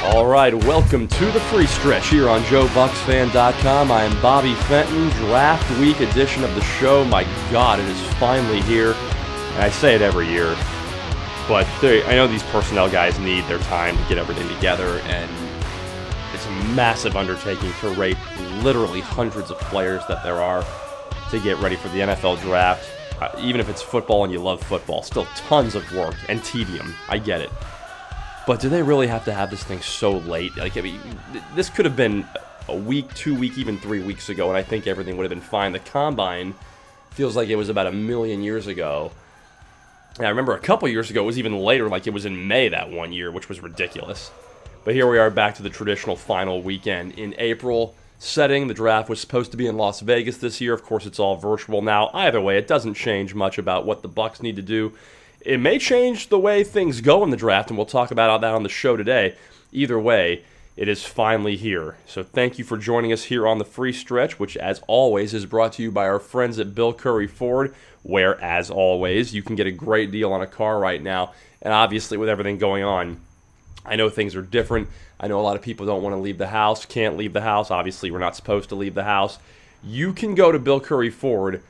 All right, welcome to the free stretch here on JoeBucksFan.com. I am Bobby Fenton, draft week edition of the show. My God, it is finally here. And I say it every year, but I know these personnel guys need their time to get everything together, and it's a massive undertaking to rate literally hundreds of players that there are to get ready for the NFL draft. Even if it's football and you love football, still tons of work and tedium. I get it. But do they really have to have this thing so late? Like, I mean, this could have been a week, 2 weeks, even 3 weeks ago, and I think everything would have been fine. The Combine feels like it was about 1,000,000 years ago. And I remember a couple years ago, it was even later, like it was in May that one year, which was ridiculous. But here we are back to the traditional final weekend in April setting. The draft was supposed to be in Las Vegas this year. Of course, it's all virtual now. Either way, it doesn't change much about what the Bucs need to do. It may change the way things go in the draft, and we'll talk about that on the show today. Either way, it is finally here. So thank you for joining us here on the free stretch, which, as always, is brought to you by our friends at Bill Curry Ford, where, as always, you can get a great deal on a car right now. And obviously, with everything going on, I know things are different. I know a lot of people don't want to leave the house, can't leave the house. Obviously, we're not supposed to leave the house. You can go to Bill Curry Ford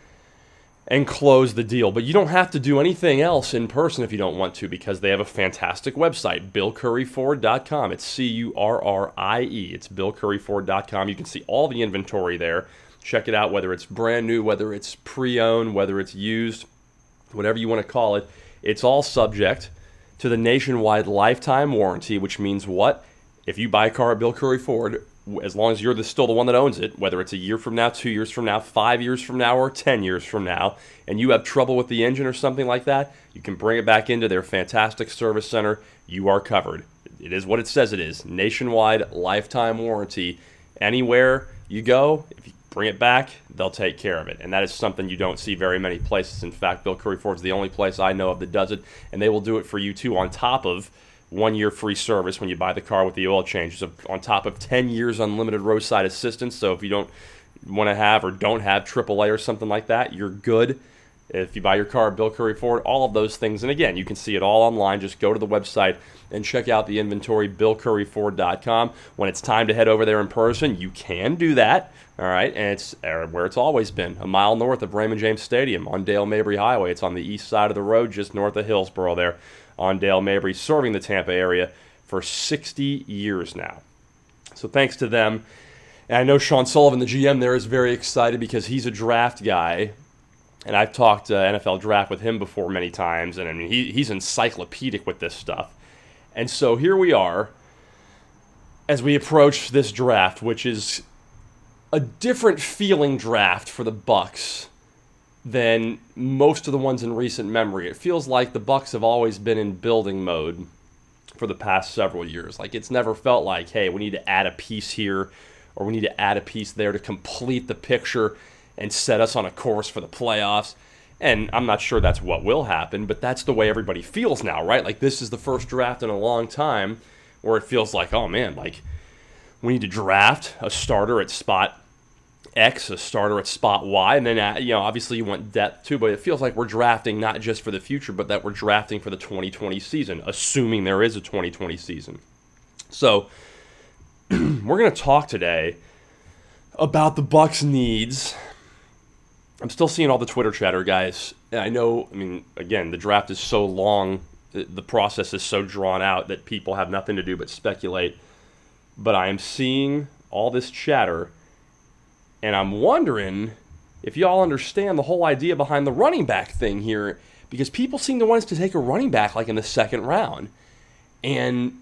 and close the deal, but you don't have to do anything else in person if you don't want to, because they have a fantastic website, BillCurryFord.com. It's C-U-R-R-I-E. It's BillCurryFord.com. You can see all the inventory there. Check it out, whether it's brand new, whether it's pre-owned, whether it's used, whatever you want to call it. It's all subject to the nationwide lifetime warranty, which means what? If you buy a car at Bill Curry Ford, as long as you're still the one that owns it, whether it's a year from now, 2 years from now, 5 years from now, or 10 years from now, and you have trouble with the engine or something like that, you can bring it back into their fantastic service center. You are covered. It is what it says it is. Nationwide lifetime warranty. Anywhere you go, if you bring it back, they'll take care of it. And that is something you don't see very many places. In fact, Bill Curry Ford is the only place I know of that does it, and they will do it for you too, on top of 1 year free service when you buy the car with the oil change. So on top of 10 years unlimited roadside assistance. So if you don't want to have or don't have AAA or something like that, you're good. If you buy your car at Bill Curry Ford, all of those things. And again, you can see it all online. Just go to the website and check out the inventory, BillCurryFord.com. When it's time to head over there in person, you can do that. All right, and it's where it's always been, a mile north of Raymond James Stadium on Dale Mabry Highway. It's on the east side of the road, just north of Hillsboro there on Dale Mabry, serving the Tampa area for 60 years now. So thanks to them. And I know Sean Sullivan, the GM there, is very excited because he's a draft guy. And I've talked NFL draft with him before many times. And I mean, he's encyclopedic with this stuff. And so here we are as we approach this draft, which is a different feeling draft for the Bucs than most of the ones in recent memory. It feels like the Bucs have always been in building mode for the past several years. Like, it's never felt like, hey, we need to add a piece here or we need to add a piece there to complete the picture and set us on a course for the playoffs. And I'm not sure that's what will happen, but that's the way everybody feels now, right? Like, this is the first draft in a long time where it feels like, oh man, like, we need to draft a starter at spot X, a starter at spot Y, and then, obviously you want depth too, but it feels like we're drafting not just for the future, but that we're drafting for the 2020 season, assuming there is a 2020 season. So, we're going to talk today about the Bucs' needs. I'm still seeing all the Twitter chatter, guys. And I know, again, the draft is so long, the process is so drawn out that people have nothing to do but speculate. But I am seeing all this chatter, and I'm wondering if y'all understand the whole idea behind the running back thing here, because people seem to want us to take a running back like in the second round. And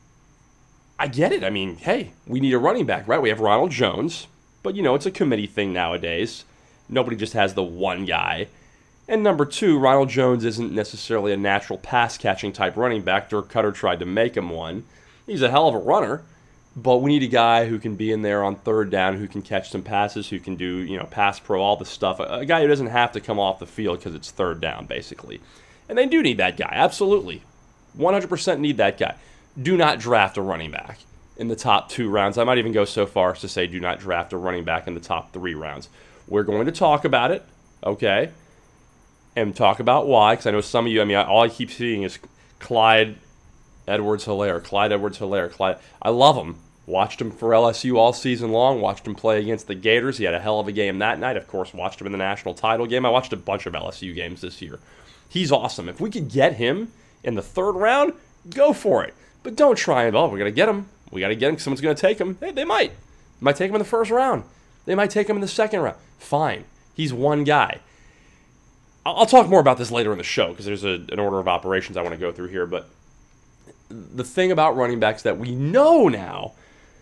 I get it. I mean, hey, we need a running back, right? We have Ronald Jones, but, it's a committee thing nowadays. Nobody just has the one guy. And number two, Ronald Jones isn't necessarily a natural pass-catching type running back. Dirk Cutter tried to make him one. He's a hell of a runner. But we need a guy who can be in there on third down, who can catch some passes, who can do, pass pro, all the stuff. A guy who doesn't have to come off the field because it's third down, basically. And they do need that guy, absolutely. 100% need that guy. Do not draft a running back in the top 2 rounds. I might even go so far as to say do not draft a running back in the top 3 rounds. We're going to talk about it, okay? And talk about why, because I know some of you, all I keep seeing is Clyde Edwards-Helaire, Clyde Edwards-Helaire. I love him. Watched him for LSU all season long. Watched him play against the Gators. He had a hell of a game that night. Of course, watched him in the national title game. I watched a bunch of LSU games this year. He's awesome. If we could get him in the third round, go for it. But don't try and, we're going to get him. We got to get him. Someone's going to take him. Hey, they might. They might take him in the first round. They might take him in the second round. Fine. He's one guy. I'll talk more about this later in the show because there's an order of operations I want to go through here. But the thing about running backs that we know now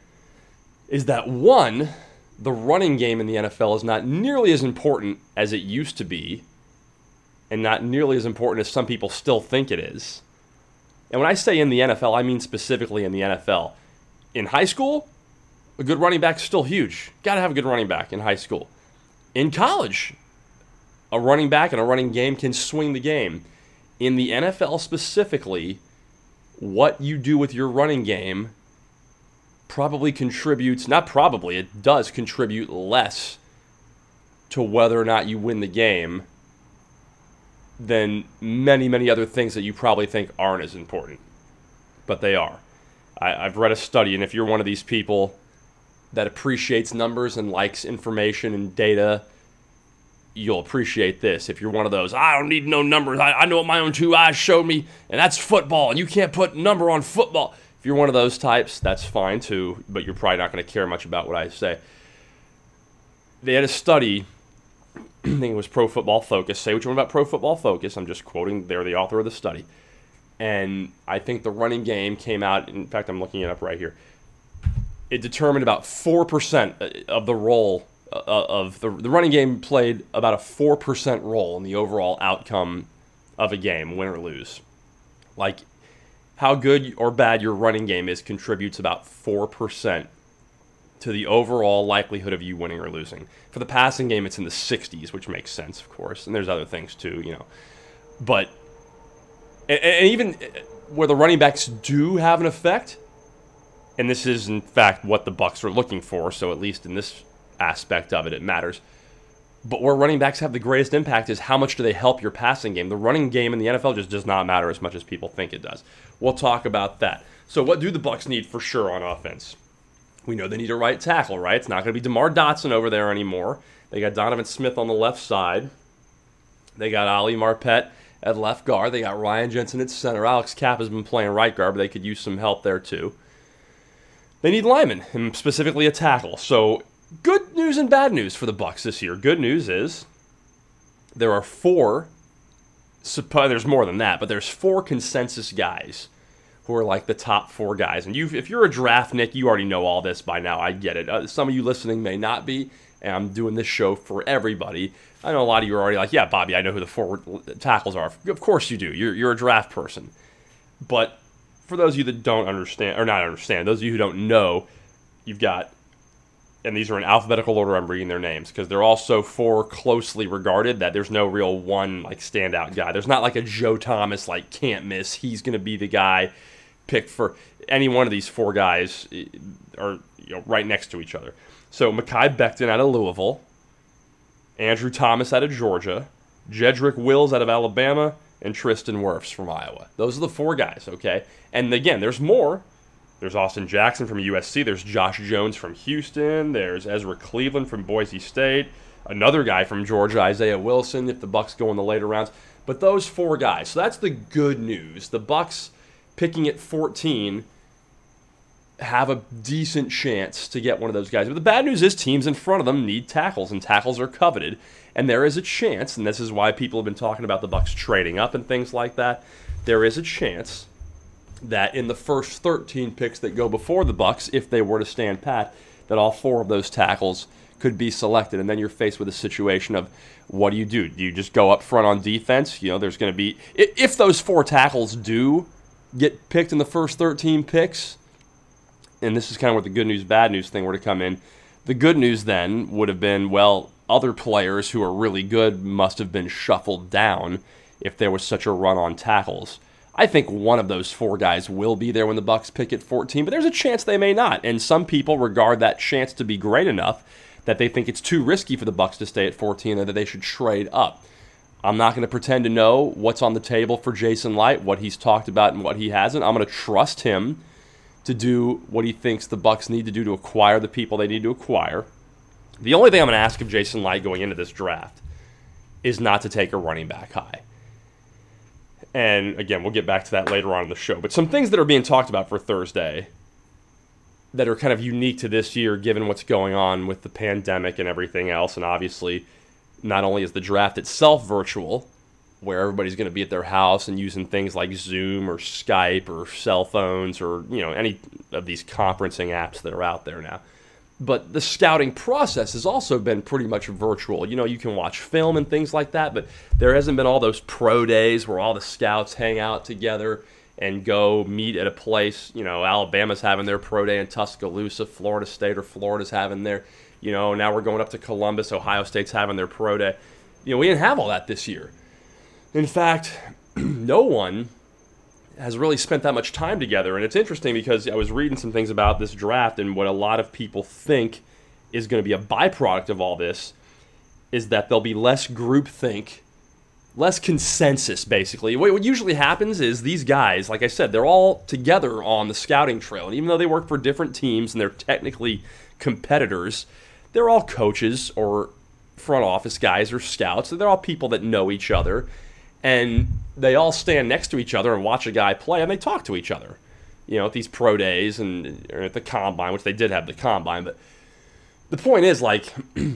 is that, one, the running game in the NFL is not nearly as important as it used to be, and not nearly as important as some people still think it is. And when I say in the NFL, I mean specifically in the NFL. In high school, a good running back is still huge. Got to have a good running back in high school. In college, a running back and a running game can swing the game. In the NFL specifically, what you do with your running game probably contributes, not probably, it does contribute less to whether or not you win the game than many, many other things that you probably think aren't as important. But they are. I've read a study, and if you're one of these people that appreciates numbers and likes information and data, you'll appreciate this. If you're one of those, I don't need no numbers, I know what my own two eyes showed me, and that's football, and you can't put number on football. If you're one of those types, that's fine too, but you're probably not going to care much about what I say. They had a study, I think it was Pro Football Focus. Say what you want about Pro Football Focus. I'm just quoting, they're the author of the study. And I think the running game came out, in fact, I'm looking it up right here. It determined about 4% of the role of the running game played about a 4% role in the overall outcome of a game, win or lose. Like, how good or bad your running game is contributes about 4% to the overall likelihood of you winning or losing. For the passing game, it's in the 60s, which makes sense, of course. And there's other things too, you know. But, and even where the running backs do have an effect, and this is, in fact, what the Bucs are looking for, so at least in this aspect of it, it matters. But where running backs have the greatest impact is how much do they help your passing game. The running game in the NFL just does not matter as much as people think it does. We'll talk about that. So what do the Bucs need for sure on offense? We know they need a right tackle, right? It's not going to be DeMar Dotson over there anymore. They got Donovan Smith on the left side. They got Ali Marpet at left guard. They got Ryan Jensen at center. Alex Kapp has been playing right guard, but they could use some help there too. They need linemen, and specifically a tackle. So good news and bad news for the Bucs this year. Good news is there are there's more than that, but there's 4 consensus guys who are like the top 4 guys. And if you're a draftnik, you already know all this by now. I get it. Some of you listening may not be, and I'm doing this show for everybody. I know a lot of you are already like, yeah, Bobby, I know who the 4 tackles are. Of course you do. You're a draft person. But for those of you that don't understand, or not understand, those of you who don't know, you've got, and these are in alphabetical order, I'm reading their names, because they're all so 4 closely regarded that there's no real one like standout guy. There's not like a Joe Thomas, like, can't miss. He's going to be the guy picked for. Any one of these 4 guys are right next to each other. So Mekhi Becton out of Louisville, Andrew Thomas out of Georgia, Jedrick Wills out of Alabama, and Tristan Wirfs from Iowa. Those are the 4 guys, okay? And again, there's more. There's Austin Jackson from USC. There's Josh Jones from Houston. There's Ezra Cleveland from Boise State. Another guy from Georgia, Isaiah Wilson, if the Bucs go in the later rounds. But those 4 guys. So that's the good news. The Bucs picking at 14 have a decent chance to get one of those guys. But the bad news is teams in front of them need tackles, and tackles are coveted. And there is a chance, and this is why people have been talking about the Bucs trading up and things like that, there is a chance that in the first 13 picks that go before the Bucs, if they were to stand pat, that all 4 of those tackles could be selected. And then you're faced with a situation of, what do? Do you just go up front on defense? You know, there's going to be, if those 4 tackles do get picked in the first 13 picks, and this is kind of where the good news, bad news thing were to come in, the good news then would have been, well, other players who are really good must have been shuffled down if there was such a run on tackles. I think one of those 4 guys will be there when the Bucs pick at 14, but there's a chance they may not. And some people regard that chance to be great enough that they think it's too risky for the Bucs to stay at 14 and that they should trade up. I'm not going to pretend to know what's on the table for Jason Licht, what he's talked about and what he hasn't. I'm going to trust him to do what he thinks the Bucs need to do to acquire the people they need to acquire. The only thing I'm going to ask of Jason Licht going into this draft is not to take a running back high. And again, we'll get back to that later on in the show. But some things that are being talked about for Thursday that are kind of unique to this year, given what's going on with the pandemic and everything else. And obviously, not only is the draft itself virtual, where everybody's going to be at their house and using things like Zoom or Skype or cell phones or, any of these conferencing apps that are out there now. But the scouting process has also been pretty much virtual. You can watch film and things like that, but there hasn't been all those pro days where all the scouts hang out together and go meet at a place. Alabama's having their pro day in Tuscaloosa, Florida State or Florida's having their, now we're going up to Columbus, Ohio State's having their pro day. We didn't have all that this year. In fact, no one has really spent that much time together. And it's interesting because I was reading some things about this draft, and what a lot of people think is going to be a byproduct of all this is that there'll be less groupthink, less consensus, basically. What usually happens is these guys, like I said, they're all together on the scouting trail. And even though they work for different teams and they're technically competitors, they're all coaches or front office guys or scouts. So they're all people that know each other. And they all stand next to each other and watch a guy play, and they talk to each other, at these pro days and or at the combine, which they did have the combine. But the point is, like,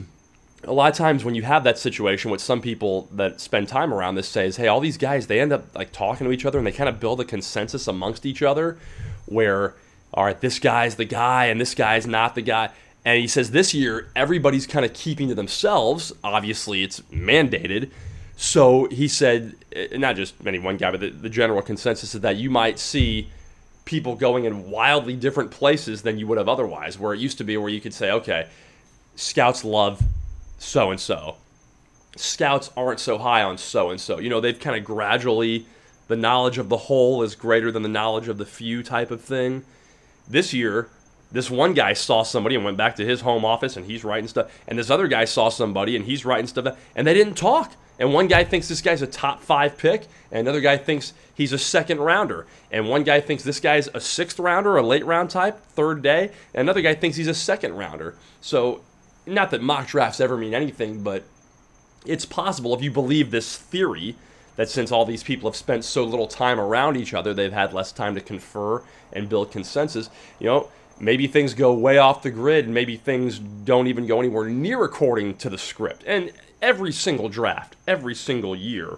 a lot of times when you have that situation, what some people that spend time around this say is, hey, all these guys, they end up like talking to each other and they kind of build a consensus amongst each other where, all right, this guy's the guy and this guy's not the guy. And he says this year, everybody's kind of keeping to themselves. Obviously, it's mandated. So he said, not just any one guy, but the general consensus is that you might see people going in wildly different places than you would have otherwise, where it used to be where you could say, okay, scouts love so-and-so. Scouts aren't so high on so-and-so. They've kind of gradually, the knowledge of the whole is greater than the knowledge of the few type of thing. This year, this one guy saw somebody and went back to his home office and he's writing stuff. And this other guy saw somebody and he's writing stuff. And they didn't talk. And one guy thinks this guy's a top 5 pick, and another guy thinks he's a second rounder. And one guy thinks this guy's a 6th rounder, a late round type, third day. And another guy thinks he's a second rounder. So, not that mock drafts ever mean anything, but it's possible if you believe this theory that since all these people have spent so little time around each other, they've had less time to confer and build consensus. Maybe things go way off the grid, and maybe things don't even go anywhere near according to the script. And every single draft, every single year,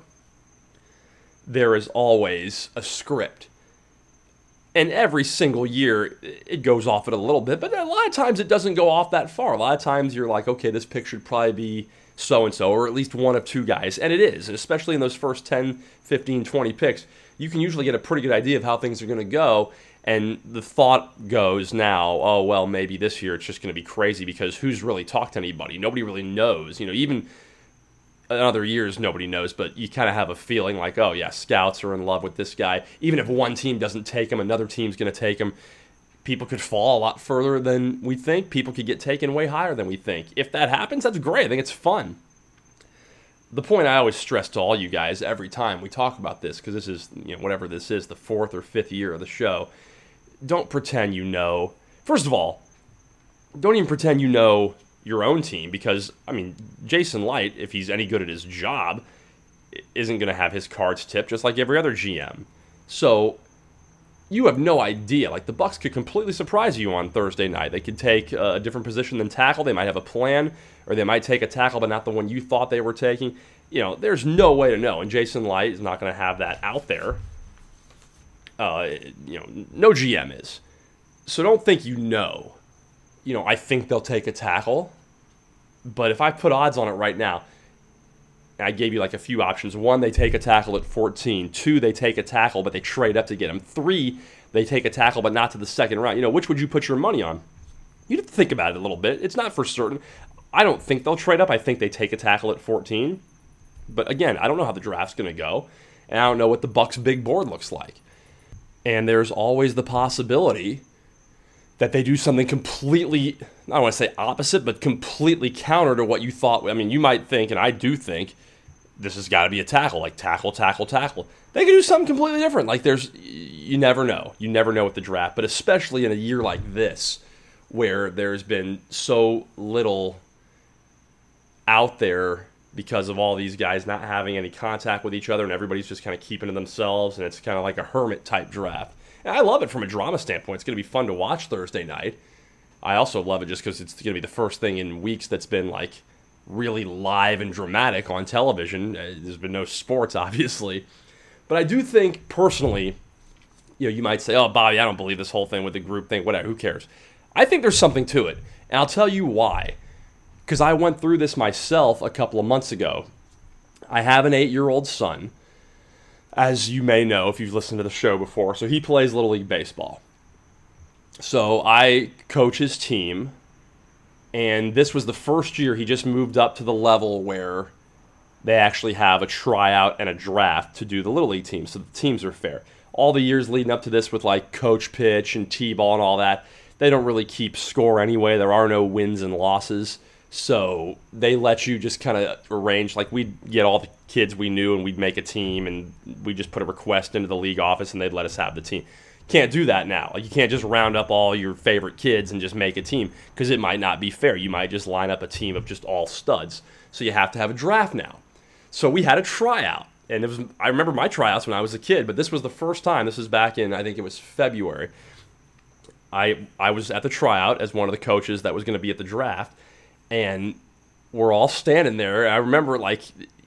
there is always a script. And every single year, it goes off it a little bit, but a lot of times it doesn't go off that far. A lot of times you're like, okay, this pick should probably be so-and-so, or at least one of two guys. And it is, and especially in those first 10, 15, 20 picks, you can usually get a pretty good idea of how things are going to go. And the thought goes now, oh, well, maybe this year it's just going to be crazy because who's really talked to anybody? Nobody really knows. Even in other years, nobody knows, but you kind of have a feeling like, oh, yeah, scouts are in love with this guy. Even if one team doesn't take him, another team's going to take him. People could fall a lot further than we think. People could get taken way higher than we think. If that happens, that's great. I think it's fun. The point I always stress to all you guys every time we talk about this, because this is, whatever this is, the 4th or 5th year of the show, don't pretend you know. First of all, don't even pretend you know your own team because, Jason Licht, if he's any good at his job, isn't going to have his cards tipped just like every other GM. So you have no idea. Like, the Bucs could completely surprise you on Thursday night. They could take a different position than tackle. They might have a plan, or they might take a tackle but not the one you thought they were taking. There's no way to know, and Jason Licht is not going to have that out there. No GM is. So don't think I think they'll take a tackle. But if I put odds on it right now, I gave you like a few options. 1, they take a tackle at 14. 2, they take a tackle, but they trade up to get him. 3, they take a tackle, but not to the second round. Which would you put your money on? You'd have to think about it a little bit. It's not for certain. I don't think they'll trade up. I think they take a tackle at 14. But again, I don't know how the draft's going to go. And I don't know what the Bucs' big board looks like. And there's always the possibility that they do something completely, I don't want to say opposite, but completely counter to what you thought. You might think, and I do think, this has got to be a tackle, like tackle, tackle, tackle. They could do something completely different. Like you never know. You never know with the draft, but especially in a year like this, where there's been so little out there because of all these guys not having any contact with each other and everybody's just kind of keeping to themselves, and it's kind of like a hermit type draft. And I love it from a drama standpoint. It's going to be fun to watch Thursday night. I also love it just because it's going to be the first thing in weeks that's been like really live and dramatic on television. There's been no sports, obviously. But I do think, personally, you might say, oh, Bobby, I don't believe this whole thing with the group thing, whatever, who cares? I think there's something to it, and I'll tell you why. Because I went through this myself a couple of months ago. I have an 8-year-old son, as you may know if you've listened to the show before, so he plays Little League Baseball. So I coach his team, and this was the first year he just moved up to the level where they actually have a tryout and a draft to do the Little League team, so the teams are fair. All the years leading up to this with like coach pitch and T-ball and all that, they don't really keep score anyway. There are no wins and losses, so they let you just kind of arrange. Like we'd get all the kids we knew and we'd make a team, and we'd just put a request into the league office and they'd let us have the team. Can't do that now. Like you can't just round up all your favorite kids and just make a team because it might not be fair. You might just line up a team of just all studs. So you have to have a draft now. So we had a tryout, and I remember my tryouts when I was a kid, but this was the first time. This was back in, I think it was February. I was at the tryout as one of the coaches that was going to be at the draft, and we're all standing there. I remember, like,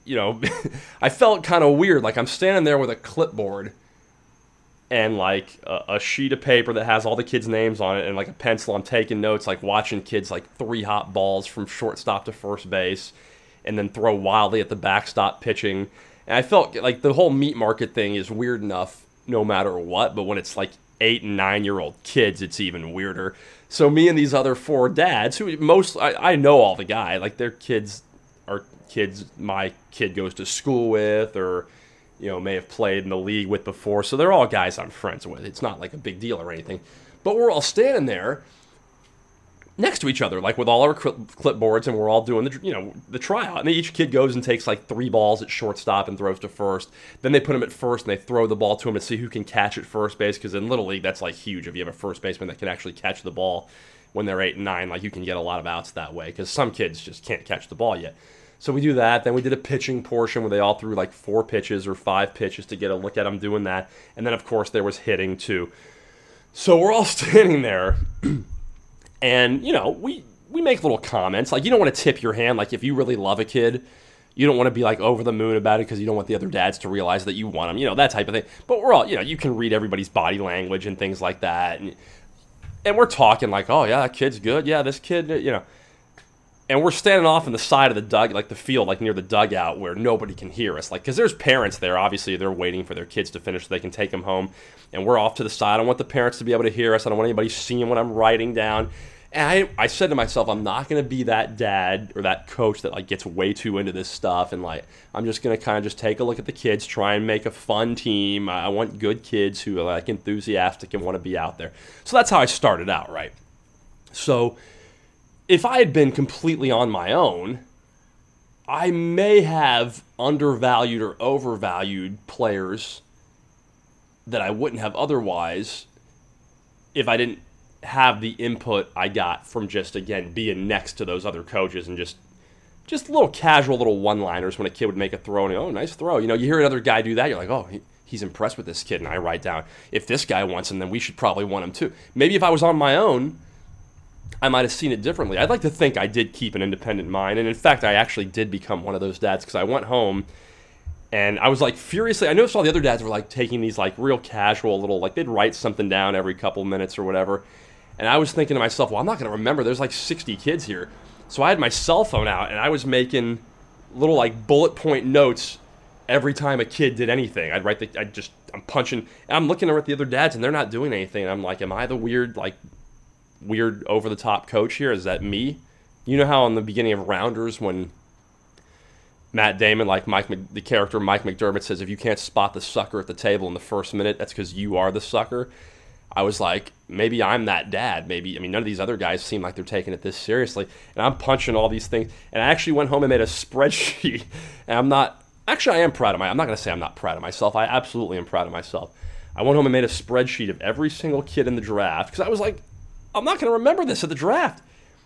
I felt kind of weird. Like I'm standing there with a clipboard and like a sheet of paper that has all the kids' names on it and like a pencil. I'm taking notes, like watching kids like 3 hot balls from shortstop to first base and then throw wildly at the backstop pitching. And I felt like the whole meat market thing is weird enough no matter what, but when it's like 8 and 9-year-old kids, it's even weirder. So me and these other 4 dads, who I know all the guys, like their kids are kids my kid goes to school with or may have played in the league with before. So they're all guys I'm friends with. It's not like a big deal or anything. But we're all standing there next to each other, like with all our clipboards, and we're all doing the tryout. And each kid goes and takes like 3 balls at shortstop and throws to first. Then they put him at first and they throw the ball to him to see who can catch at first base. Because in Little League, that's like huge. If you have a first baseman that can actually catch the ball when they're 8 and 9, like you can get a lot of outs that way. Because some kids just can't catch the ball yet. So we do that. Then we did a pitching portion where they all threw like 4 pitches or 5 pitches to get a look at them doing that. And then of course there was hitting too. So we're all standing there. And, we make little comments. Like, you don't want to tip your hand. Like, if you really love a kid, you don't want to be, like, over the moon about it because you don't want the other dads to realize that you want them. That type of thing. But we're all, you can read everybody's body language and things like that. And we're talking like, oh, yeah, that kid's good. Yeah, this kid, And we're standing off in the side of the field, like near the dugout where nobody can hear us. Like, because there's parents there. Obviously, they're waiting for their kids to finish so they can take them home. And we're off to the side. I don't want the parents to be able to hear us. I don't want anybody seeing what I'm writing down. And I said to myself, I'm not going to be that dad or that coach that like gets way too into this stuff. And like, I'm just going to kind of just take a look at the kids, try and make a fun team. I want good kids who are like enthusiastic and want to be out there. So that's how I started out, right? So if I had been completely on my own, I may have undervalued or overvalued players that I wouldn't have otherwise if I didn't have the input I got from just, again, being next to those other coaches and just little casual little one-liners when a kid would make a throw and, oh, nice throw. You hear another guy do that, you're like, oh, he's impressed with this kid. And I write down, if this guy wants him, then we should probably want him too. Maybe if I was on my own, I might have seen it differently. I'd like to think I did keep an independent mind. And in fact, I actually did become one of those dads because I went home and I was like furiously, I noticed all the other dads were like taking these like real casual little, like they'd write something down every couple minutes or whatever. And I was thinking to myself, well, I'm not going to remember. There's like 60 kids here. So I had my cell phone out, and I was making little like bullet point notes every time a kid did anything. I'm punching, and I'm looking at the other dads, and they're not doing anything. And I'm like, am I the weird over-the-top coach here? Is that me? You know how in the beginning of Rounders when Matt Damon, like the character Mike McDermott says, if you can't spot the sucker at the table in the first minute, that's because you are the sucker. I was like, maybe I'm that dad. None of these other guys seem like they're taking it this seriously. And I'm punching all these things. And I actually went home and made a spreadsheet. And Actually, I am proud of I'm not going to say I'm not proud of myself. I absolutely am proud of myself. I went home and made a spreadsheet of every single kid in the draft because I was like, I'm not going to remember this at the draft.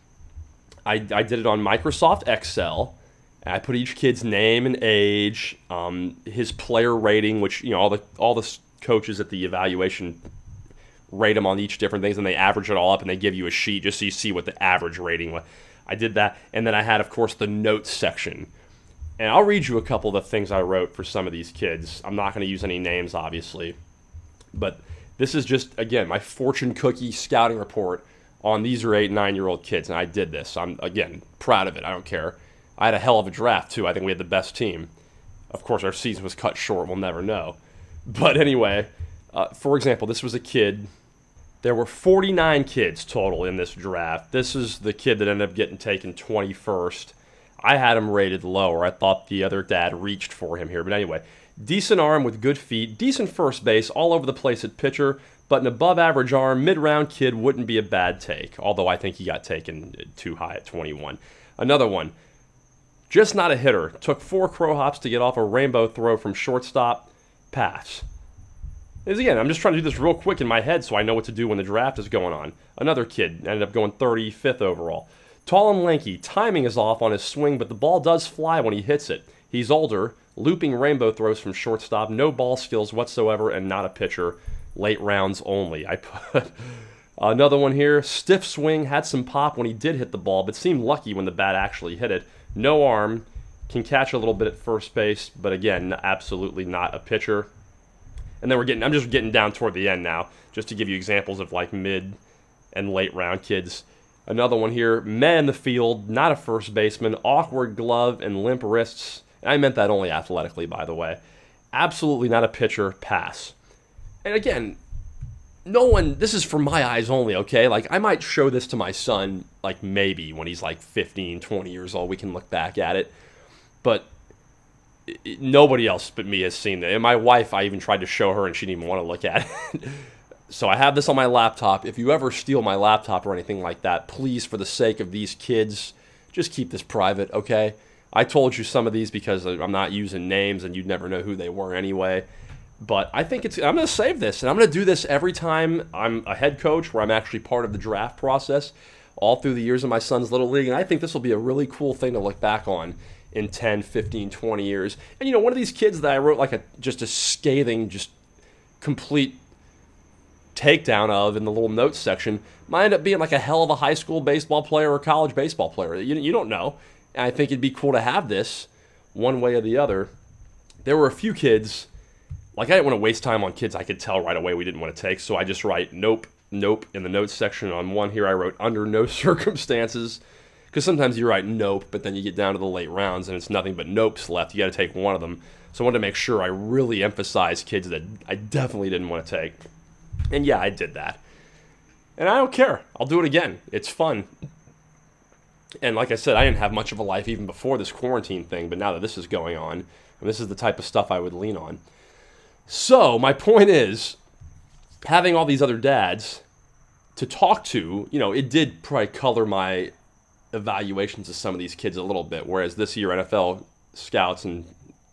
I did it on Microsoft Excel. And I put each kid's name and age, his player rating, which all the coaches at the evaluation rate them on each different things, and they average it all up and they give you a sheet just so you see what the average rating was. I did that, and then I had, of course, the notes section. And I'll read you a couple of the things I wrote for some of these kids. I'm not going to use any names, obviously. But this is just, again, my fortune cookie scouting report on these are 8 and 9-year-old kids, and I did this. I'm, again, proud of it. I don't care. I had a hell of a draft, too. I think we had the best team. Of course, our season was cut short. We'll never know. But anyway, for example, this was a kid. There were 49 kids total in this draft. This is the kid that ended up getting taken 21st. I had him rated lower. I thought the other dad reached for him here. But anyway, decent arm with good feet, decent first base, all over the place at pitcher, but an above-average arm, mid-round kid wouldn't be a bad take, although I think he got taken too high at 21. Another one, just not a hitter. Took 4 crow hops to get off a rainbow throw from shortstop. Pass. Again, I'm just trying to do this real quick in my head so I know what to do when the draft is going on. Another kid ended up going 35th overall. Tall and lanky, timing is off on his swing, but the ball does fly when he hits it. He's older, looping rainbow throws from shortstop, no ball skills whatsoever, and not a pitcher. Late rounds only. I put another one here. Stiff swing, had some pop when he did hit the ball, but seemed lucky when the bat actually hit it. No arm, can catch a little bit at first base, but again, absolutely not a pitcher. And then I'm just getting down toward the end now, just to give you examples of like mid and late round kids. Another one here, men in the field, not a first baseman, awkward glove and limp wrists. And I meant that only athletically, by the way. Absolutely not a pitcher, pass. And again, this is from my eyes only, okay? Like, I might show this to my son, like, maybe when he's like 15, 20 years old, we can look back at it. But nobody else but me has seen it. And my wife, I even tried to show her, and she didn't even want to look at it. So I have this on my laptop. If you ever steal my laptop or anything like that, please, for the sake of these kids, just keep this private, okay? I told you some of these because I'm not using names, and you'd never know who they were anyway. But I think I'm going to save this, and I'm going to do this every time I'm a head coach where I'm actually part of the draft process all through the years of my son's Little League. And I think this will be a really cool thing to look back on in 10, 15, 20 years. And, one of these kids that I wrote like just a scathing, just complete takedown of in the little notes section might end up being like a hell of a high school baseball player or college baseball player. You don't know. And I think it'd be cool to have this one way or the other. There were a few kids, like I didn't want to waste time on kids I could tell right away we didn't want to take, so I just write nope, nope in the notes section. On one here I wrote under no circumstances, because sometimes you write nope, but then you get down to the late rounds and it's nothing but nopes left. You got to take one of them. So I wanted to make sure I really emphasize kids that I definitely didn't want to take. And yeah, I did that. And I don't care. I'll do it again. It's fun. And like I said, I didn't have much of a life even before this quarantine thing, but now that this is going on, and this is the type of stuff I would lean on. So my point is, having all these other dads to talk to, it did probably color my evaluations of some of these kids a little bit, whereas this year NFL scouts and,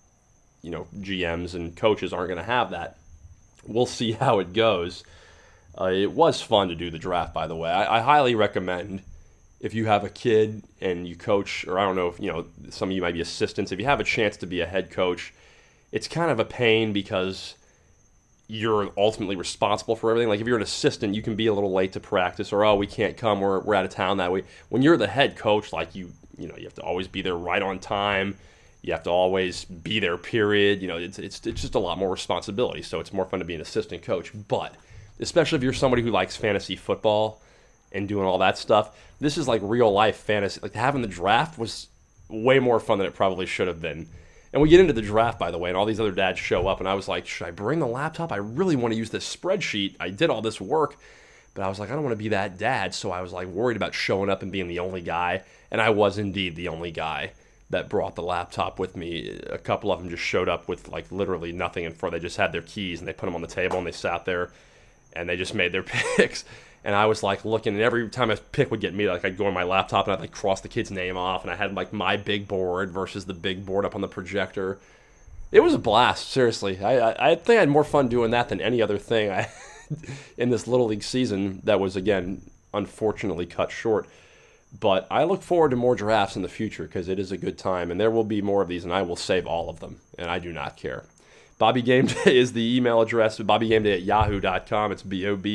GMs and coaches aren't going to have that. We'll see how it goes. It was fun to do the draft, by the way. I highly recommend, if you have a kid and you coach, or I don't know if, some of you might be assistants, if you have a chance to be a head coach, it's kind of a pain because you're ultimately responsible for everything. Like if you're an assistant, you can be a little late to practice, or, we can't come, we're out of town that way. When you're the head coach, like you have to always be there right on time. You have to always be there, period. It's just a lot more responsibility, so it's more fun to be an assistant coach. But especially if you're somebody who likes fantasy football and doing all that stuff, this is like real life fantasy. Like having the draft was way more fun than it probably should have been. And we get into the draft, by the way, and all these other dads show up, and I was like, should I bring the laptop? I really want to use this spreadsheet. I did all this work, but I was like, I don't want to be that dad, so I was like worried about showing up and being the only guy, and I was indeed the only guy that brought the laptop with me. A couple of them just showed up with like literally nothing in front. They just had their keys, and they put them on the table, and they sat there, and they just made their picks. And I was like looking, and every time a pick would get me, like I'd go on my laptop and I'd like cross the kid's name off, and I had like my big board versus the big board up on the projector. It was a blast, seriously. I think I had more fun doing that than any other thing in this Little League season that was, again, unfortunately cut short. But I look forward to more drafts in the future because it is a good time, and there will be more of these, and I will save all of them, and I do not care. Bobby Game Day is the email address, bobbygameday@yahoo.com. It's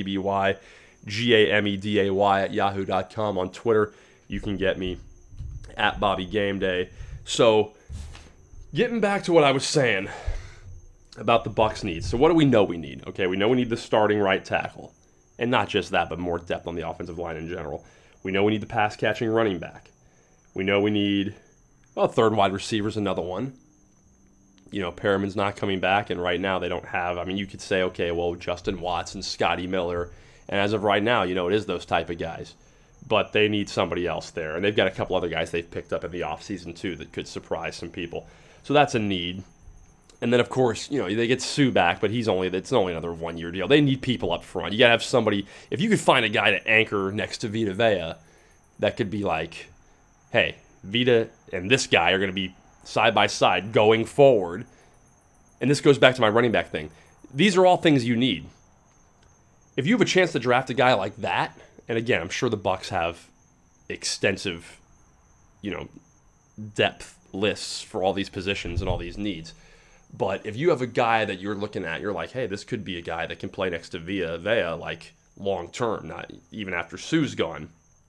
BOBBYGAMEDAY at yahoo.com. On Twitter, you can get me at Bobby Game Day. So, getting back to what I was saying about the Bucs needs. So what do we know we need? Okay, we know we need the starting right tackle. And not just that, but more depth on the offensive line in general. We know we need the pass-catching running back. We know we need, well, third wide receiver's another one. You know, Perriman's not coming back, and right now they don't have, I mean, you could say, okay, well, Justin Watson, Scotty Miller, and as of right now, you know, it is those type of guys. But they need somebody else there. And they've got a couple other guys they've picked up in the offseason, too, that could surprise some people. So that's a need. And then, of course, you know, they get Sue back, but it's only another one-year deal. They need people up front. You got to have somebody, if you could find a guy to anchor next to Vita Vea, that could be like, hey, Vita and this guy are going to be side by side going forward. And this goes back to my running back thing. These are all things you need. If you have a chance to draft a guy like that, and again, I'm sure the Bucs have extensive, you know, depth lists for all these positions and all these needs. But if you have a guy that you're looking at, you're like, hey, this could be a guy that can play next to Vea like long term, not even after Sue's gone,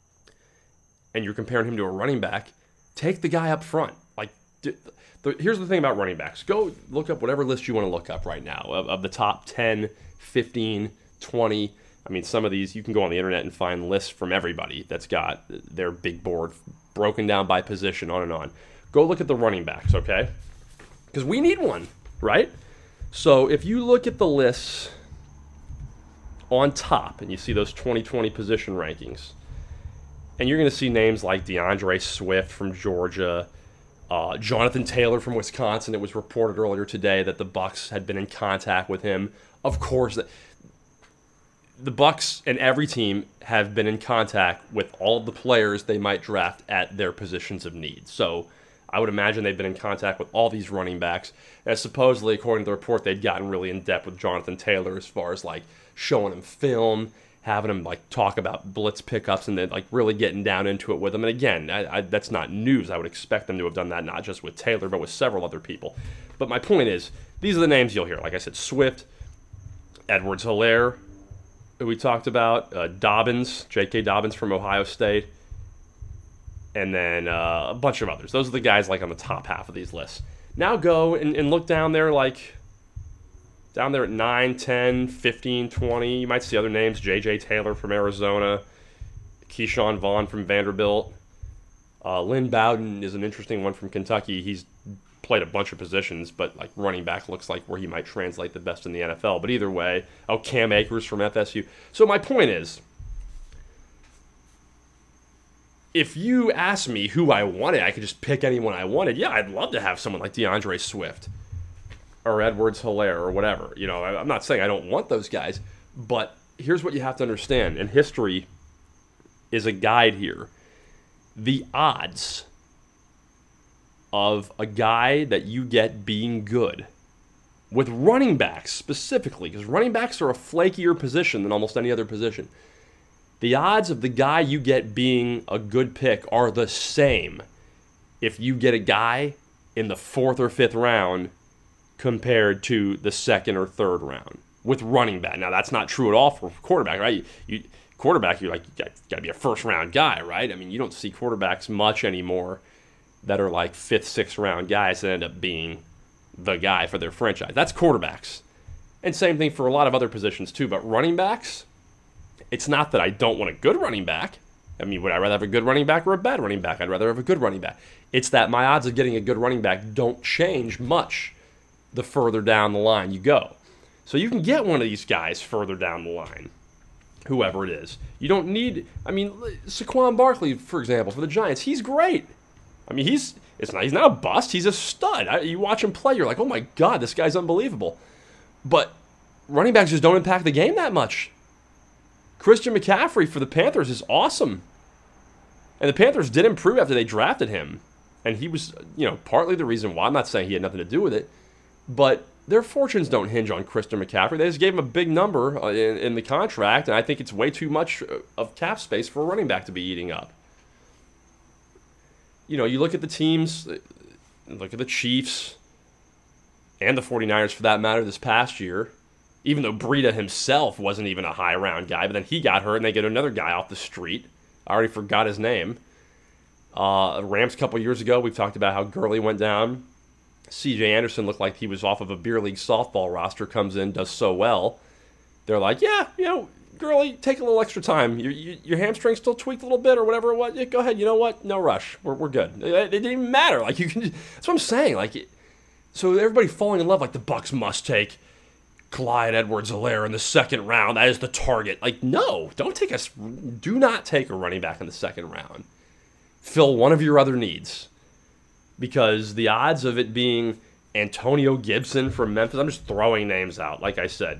and you're comparing him to a running back, take the guy up front. Like, here's the thing about running backs. Go look up whatever list you want to look up right now of the top 10, 15, 20. I mean, some of these, you can go on the internet and find lists from everybody that's got their big board broken down by position, on and on. Go look at the running backs, okay? Because we need one, right? So if you look at the lists on top and you see those 2020 position rankings, and you're going to see names like DeAndre Swift from Georgia, Jonathan Taylor from Wisconsin. It was reported earlier today that the Bucs had been in contact with him. Of course, the Bucs and every team have been in contact with all of the players they might draft at their positions of need. So I would imagine they've been in contact with all these running backs. And supposedly, according to the report, they'd gotten really in depth with Jonathan Taylor as far as like showing him film, having him like talk about blitz pickups, and then like really getting down into it with him. And again, that's not news. I would expect them to have done that not just with Taylor, but with several other people. But my point is, these are the names you'll hear. Like I said, Swift, Edwards-Helaire, who we talked about, Dobbins, J.K. Dobbins from Ohio State, and then a bunch of others. Those are the guys like on the top half of these lists. Now go and look down there, like down there at 9, 10, 15, 20. You might see other names, J.J. Taylor from Arizona, Keyshawn Vaughn from Vanderbilt. Lynn Bowden is an interesting one from Kentucky. He's played a bunch of positions, but like running back looks like where he might translate the best in the NFL. But either way, Cam Akers from FSU. So my point is, if you ask me who I wanted, I could just pick anyone I wanted. Yeah, I'd love to have someone like DeAndre Swift or Edwards-Helaire or whatever. You know, I'm not saying I don't want those guys, but here's what you have to understand, and history is a guide here. The odds of a guy that you get being good, with running backs specifically, because running backs are a flakier position than almost any other position, the odds of the guy you get being a good pick are the same if you get a guy in the 4th or 5th round compared to the 2nd or 3rd round with running back. Now, that's not true at all for quarterback, right? Quarterback, you got to be a first-round guy, right? I mean, you don't see quarterbacks much anymore that are like 5th, 6th round guys that end up being the guy for their franchise. That's quarterbacks. And same thing for a lot of other positions too. But running backs, it's not that I don't want a good running back. I mean, would I rather have a good running back or a bad running back? I'd rather have a good running back. It's that my odds of getting a good running back don't change much the further down the line you go. So you can get one of these guys further down the line, whoever it is. You don't need, I mean, Saquon Barkley, for example, for the Giants, he's great. I mean, he's not a bust. He's a stud. You watch him play, you're like, oh my God, this guy's unbelievable. But running backs just don't impact the game that much. Christian McCaffrey for the Panthers is awesome. And the Panthers did improve after they drafted him. And he was, partly the reason why. I'm not saying he had nothing to do with it. But their fortunes don't hinge on Christian McCaffrey. They just gave him a big number in the contract, and I think it's way too much of cap space for a running back to be eating up. You look at the teams, look at the Chiefs, and the 49ers for that matter this past year, even though Breida himself wasn't even a high-round guy, but then he got hurt and they get another guy off the street. I already forgot his name. Rams a couple years ago, we've talked about how Gurley went down. C.J. Anderson looked like he was off of a beer league softball roster, comes in, does so well. They're like, yeah, Gurley, take a little extra time. Your hamstring still tweaked a little bit or whatever it was. Yeah, go ahead. You know what? No rush. We're good. It didn't even matter. Like that's what I'm saying. So everybody falling in love. Like the Bucs must take Clyde Edwards-Helaire in the second round. That is the target. Like no, do not take a running back in the second round. Fill one of your other needs. Because the odds of it being Antonio Gibson from Memphis, I'm just throwing names out, like I said.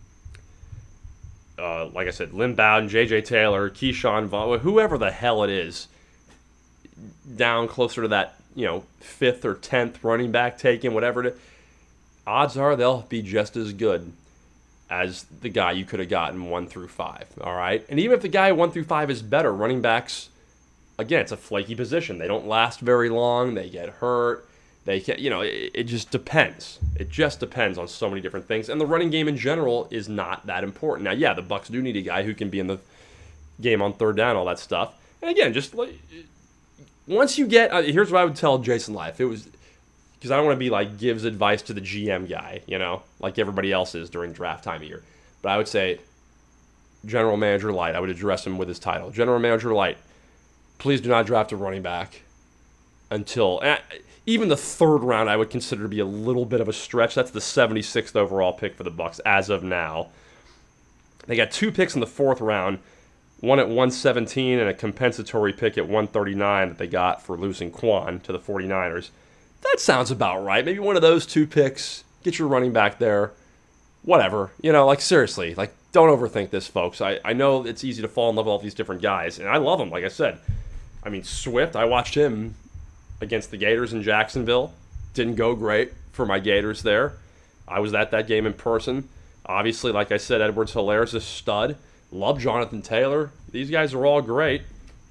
Lynn Bowden, J.J. Taylor, Keyshawn Vaughn, whoever the hell it is, down closer to that, 5th or 10th running back taken, whatever it is, odds are they'll be just as good as the guy you could have gotten 1 through 5, all right? And even if the guy 1 through 5 is better, running backs, again, it's a flaky position. They don't last very long. They get hurt. They can't, it just depends. It just depends on so many different things. And the running game in general is not that important. Now, yeah, the Bucs do need a guy who can be in the game on third down, all that stuff. And again, just once you get, here's what I would tell Jason Light. If it was, because I don't want to be like gives advice to the GM guy, like everybody else is during draft time of year. But I would say, General Manager Light, I would address him with his title. General Manager Light, please do not draft a running back until even the third round I would consider to be a little bit of a stretch. That's the 76th overall pick for the Bucs as of now. They got 2 picks in the 4th round, one at 117 and a compensatory pick at 139 that they got for losing Quan to the 49ers. That sounds about right. Maybe one of those 2 picks, get your running back there, whatever. Seriously, don't overthink this, folks. I know it's easy to fall in love with all these different guys, and I love them, like I said. Swift, I watched him against the Gators in Jacksonville. Didn't go great for my Gators there. I was at that game in person. Obviously, like I said, Edwards-Helaire is a stud. Love Jonathan Taylor. These guys are all great.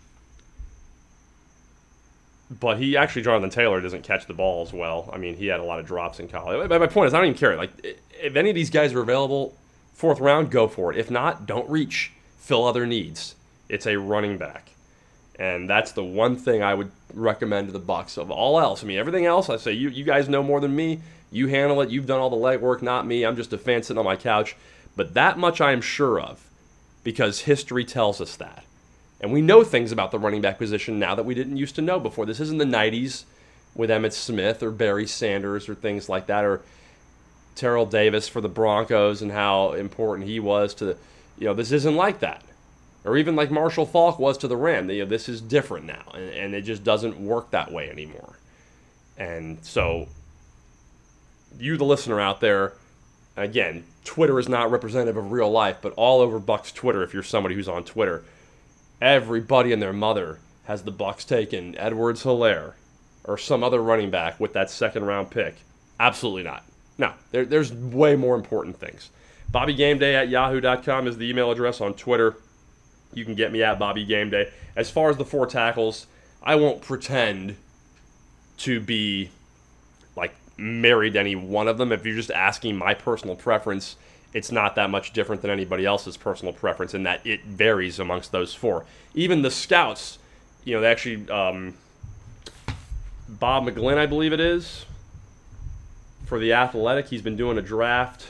But Jonathan Taylor doesn't catch the ball as well. He had a lot of drops in college. But my point is, I don't even care. If any of these guys are available 4th round, go for it. If not, don't reach. Fill other needs. It's a running back. And that's the one thing I would recommend to the Bucs. Of all else, everything else, I say, you guys know more than me. You handle it. You've done all the legwork, not me. I'm just a fan sitting on my couch. But that much I am sure of, because history tells us that. And we know things about the running back position now that we didn't used to know before. This isn't the 90s with Emmitt Smith or Barry Sanders or things like that, or Terrell Davis for the Broncos and how important he was to this isn't like that. Or even like Marshall Faulk was to the Rams. This is different now, and it just doesn't work that way anymore. And so, you, the listener out there, again, Twitter is not representative of real life, but all over Bucs Twitter, if you're somebody who's on Twitter, everybody and their mother has the Bucs taking Edwards-Helaire or some other running back with that 2nd round pick. Absolutely not. No, there's way more important things. BobbyGameDay@yahoo.com is the email address. On Twitter, you can get me at BobbyGameDay. As far as the 4 tackles, I won't pretend to be married to any one of them. If you're just asking my personal preference, it's not that much different than anybody else's personal preference in that it varies amongst those 4. Even the scouts, they actually, Bob McGlynn, I believe it is, for The Athletic, he's been doing a draft.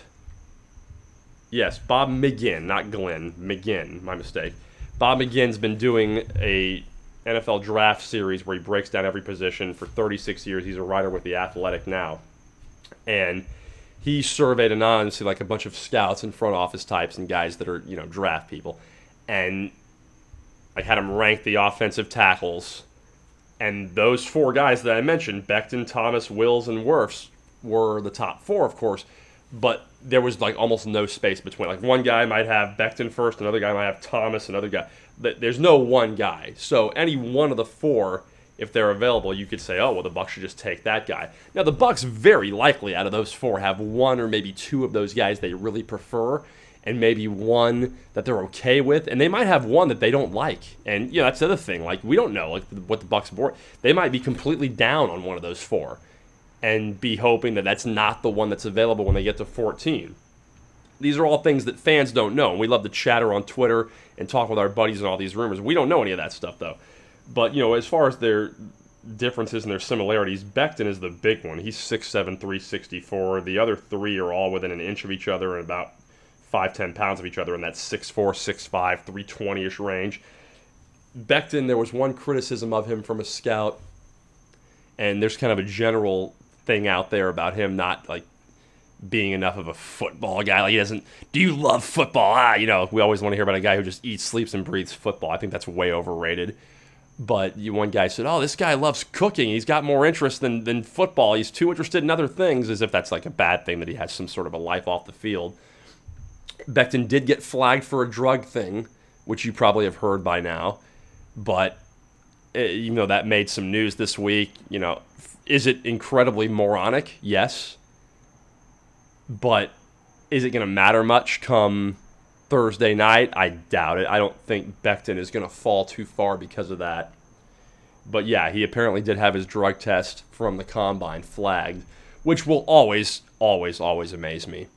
Yes, Bob McGinn, not Glenn. McGinn, my mistake. Bob McGinn's been doing a NFL draft series where he breaks down every position for 36 years. He's a writer with The Athletic now. And he surveyed anonymously a bunch of scouts and front office types and guys that are, draft people. And I had him rank the offensive tackles. And those 4 guys that I mentioned, Becton, Thomas, Wills, and Wirfs, were the top 4, of course. But there was almost no space between. One guy might have Becton first, another guy might have Thomas, another guy. There's no one guy. So any one of the 4 if they're available, you could say, oh, well, the Bucs should just take that guy. Now, the Bucs very likely out of those 4 have 1 or maybe 2 of those guys they really prefer, and maybe 1 that they're okay with, and they might have 1 that they don't like. And that's the other thing. Like, we don't know what the Bucs board. They might be completely down on one of those 4, and be hoping that that's not the one that's available when they get to 14. These are all things that fans don't know, and we love to chatter on Twitter and talk with our buddies and all these rumors. We don't know any of that stuff, though. But, as far as their differences and their similarities, Becton is the big one. He's 6'7", 364. The other 3 are all within an inch of each other and about 5-10 pounds of each other in that 6'4", 6'5", 320-ish range. Becton, there was one criticism of him from a scout, and there's kind of a general thing out there about him not, like, being enough of a football guy. Like, he doesn't, do you love football? We always want to hear about a guy who just eats, sleeps, and breathes football. I think that's way overrated. But one guy said, oh, this guy loves cooking. He's got more interest than football. He's too interested in other things, as if that's like a bad thing that he has some sort of a life off the field. Becton did get flagged for a drug thing, which you probably have heard by now. But even though that made some news this week, is it incredibly moronic? Yes. But is it going to matter much come Thursday night? I doubt it. I don't think Becton is going to fall too far because of that. But yeah, he apparently did have his drug test from the combine flagged, which will always, always, always amaze me.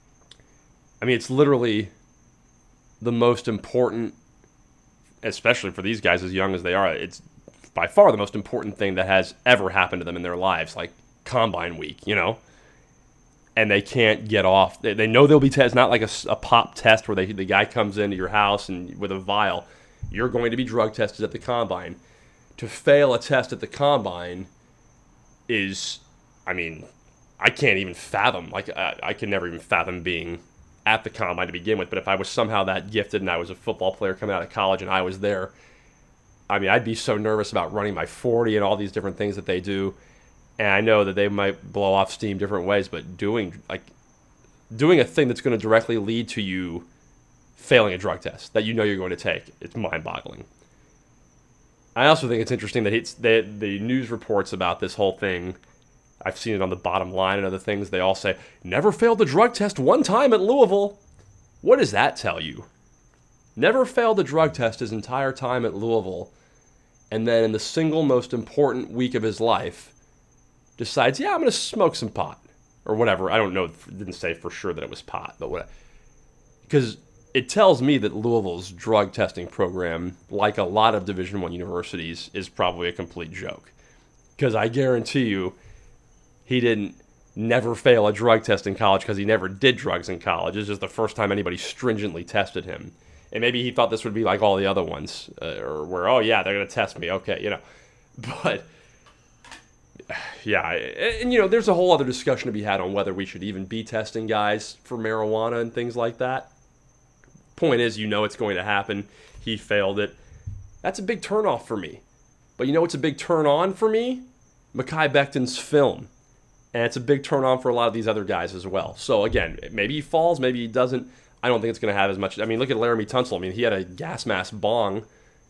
I mean, it's literally the most important, especially for these guys as young as they are, it's by far the most important thing that has ever happened to them in their lives, like combine week, And they can't get off. They know they'll be tested. It's not like a pop test where the guy comes into your house and with a vial. You're going to be drug tested at the combine. To fail a test at the combine is, I can't even fathom. Like, I can never even fathom being at the combine to begin with. But if I was somehow that gifted and I was a football player coming out of college and I was there, I'd be so nervous about running my 40 and all these different things that they do. And I know that they might blow off steam different ways, but doing a thing that's going to directly lead to you failing a drug test that you're going to take, it's mind-boggling. I also think it's interesting that the news reports about this whole thing, I've seen it on the Bottom Line and other things, they all say, never failed the drug test one time at Louisville. What does that tell you? Never failed the drug test his entire time at Louisville, and then in the single most important week of his life, decides, yeah, I'm going to smoke some pot or whatever. I don't know. It didn't say for sure that it was pot, but what? Because it tells me that Louisville's drug testing program, like a lot of Division I universities, is probably a complete joke. Because I guarantee you, he didn't never fail a drug test in college because he never did drugs in college. It's just the first time anybody stringently tested him. And maybe he thought this would be like all the other ones, or where, oh yeah, they're going to test me, okay, But yeah, and there's a whole other discussion to be had on whether we should even be testing guys for marijuana and things like that. Point is, it's going to happen. He failed it. That's a big turnoff for me. But what's a big turn on for me? Mekhi Becton's film. And it's a big turn on for a lot of these other guys as well. So again, maybe he falls, maybe he doesn't. I don't think it's going to have as much. Look at Laramie Tunsil. He had a gas mask bong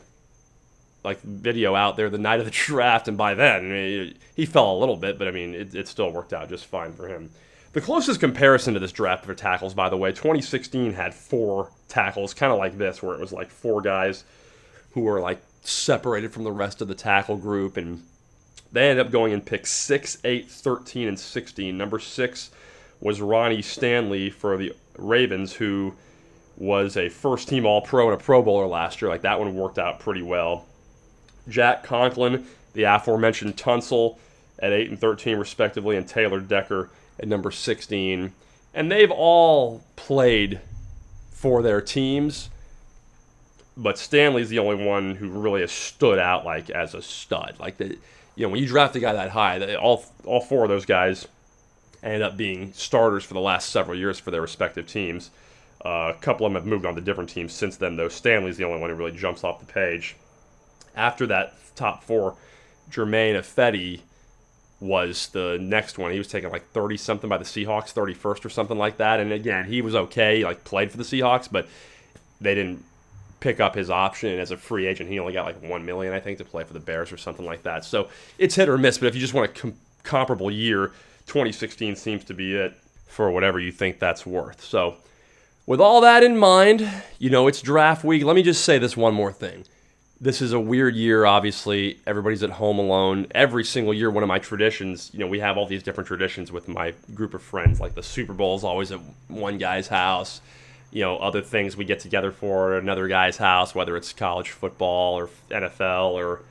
video out there the night of the draft, and by then he fell a little bit, but it still worked out just fine for him. The closest comparison to this draft for tackles, by the way, 2016 had 4 tackles, kind of like this, where it was 4 guys who were separated from the rest of the tackle group, and they ended up going in picks 6, 8, 13, and 16. Number 6 was Ronnie Stanley for the Ravens, who was a first-team All-Pro and a Pro Bowler last year. That one worked out pretty well. Jack Conklin, the aforementioned Tunsil at 8 and 13 respectively, and Taylor Decker at number 16. And they've all played for their teams, but Stanley's the only one who really has stood out as a stud. When you draft a guy that high, all 4 of those guys ended up being starters for the last several years for their respective teams. A couple of them have moved on to different teams since then, though Stanley's the only one who really jumps off the page. After that top 4, Germain Ifedi was the next one. He was taken 30-something by the Seahawks, 31st or something like that. And again, he was okay. He played for the Seahawks, but they didn't pick up his option as a free agent. He only got like $1 million, I think, to play for the Bears or something like that. So it's hit or miss, but if you just want a comparable year, 2016 seems to be it for whatever you think that's worth. So with all that in mind, it's draft week. Let me just say this one more thing. This is a weird year, obviously. Everybody's at home alone. Every single year, one of my traditions, we have all these different traditions with my group of friends, like the Super Bowl is always at one guy's house. Other things we get together for at another guy's house, whether it's college football or NFL or,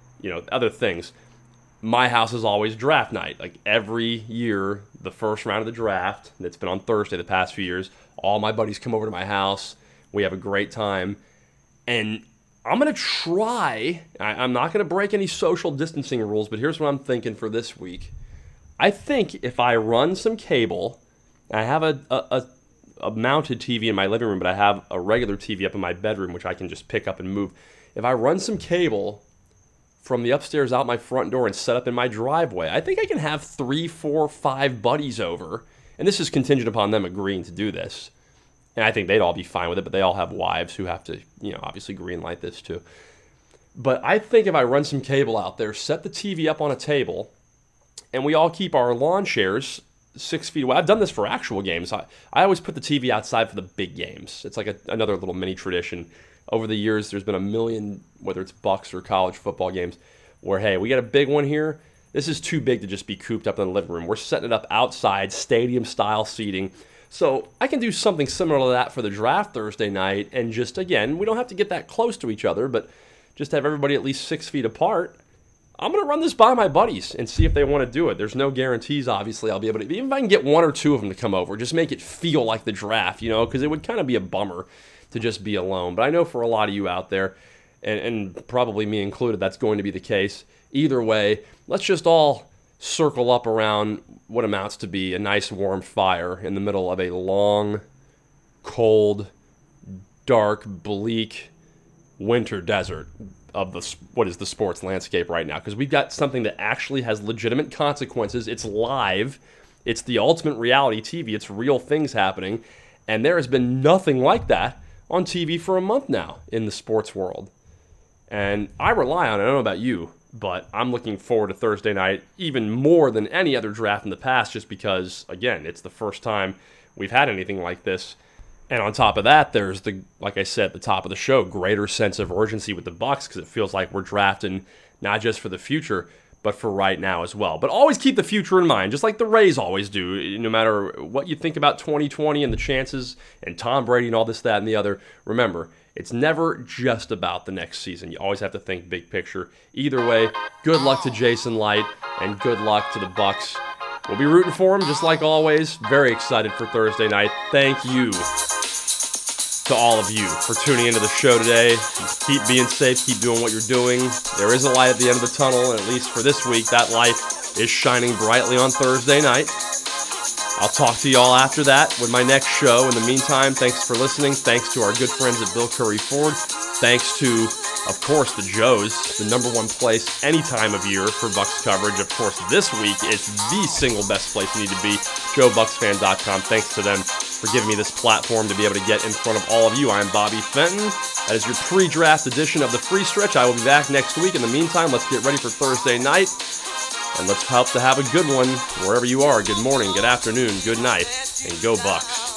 other things. My house is always draft night. Like every year, the first round of the draft, that's been on Thursday the past few years, all my buddies come over to my house. We have a great time. And I'm going to try, I'm not going to break any social distancing rules, but here's what I'm thinking for this week. I think if I run some cable, I have a mounted TV in my living room, but I have a regular TV up in my bedroom, which I can just pick up and move. If I run some cable from the upstairs out my front door and set up in my driveway, I think I can have 3, 4, 5 buddies over. And this is contingent upon them agreeing to do this. And I think they'd all be fine with it, but they all have wives who have to, obviously green light this too. But I think if I run some cable out there, set the TV up on a table, and we all keep our lawn chairs 6 feet away. I've done this for actual games. I always put the TV outside for the big games. It's like another little mini tradition. Over the years, there's been a million, whether it's Bucks or college football games, where, hey, we got a big one here. This is too big to just be cooped up in the living room. We're setting it up outside, stadium-style seating. So I can do something similar to that for the draft Thursday night, and just, again, we don't have to get that close to each other, but just have everybody at least 6 feet apart. I'm going to run this by my buddies and see if they want to do it. There's no guarantees, obviously. I'll be able to, even if I can get 1 or 2 of them to come over, just make it feel like the draft, because it would kind of be a bummer to just be alone. But I know for a lot of you out there, and probably me included, that's going to be the case. Either way, let's just all circle up around what amounts to be a nice warm fire in the middle of a long, cold, dark, bleak winter desert of what is the sports landscape right now. Because we've got something that actually has legitimate consequences. It's live. It's the ultimate reality TV. It's real things happening. And there has been nothing like that on TV for a month now in the sports world. And I rely on it. I don't know about you, but I'm looking forward to Thursday night even more than any other draft in the past, just because, again, it's the first time we've had anything like this. And on top of that, there's like I said at the top of the show, greater sense of urgency with the Bucks, because it feels like we're drafting not just for the future, but for right now as well. But always keep the future in mind, just like the Rays always do. No matter what you think about 2020 and the chances and Tom Brady and all this, that, and the other, remember, it's never just about the next season. You always have to think big picture. Either way, good luck to Jason Light and good luck to the Bucks. We'll be rooting for him, just like always. Very excited for Thursday night. Thank you to all of you for tuning into the show today. Keep being safe. Keep doing what you're doing. There is a light at the end of the tunnel, and at least for this week, that light is shining brightly on Thursday night. I'll talk to y'all after that with my next show. In the meantime, thanks for listening. Thanks to our good friends at Bill Curry Ford. Thanks to, of course, the Joes, the #1 place any time of year for Bucks coverage. Of course, this week, it's the single best place you need to be, JoeBucksFan.com. Thanks to them for giving me this platform to be able to get in front of all of you. I'm Bobby Fenton. That is your pre-draft edition of the Free Stretch. I will be back next week. In the meantime, let's get ready for Thursday night. And let's help to have a good one wherever you are. Good morning, good afternoon, good night, and go Bucks.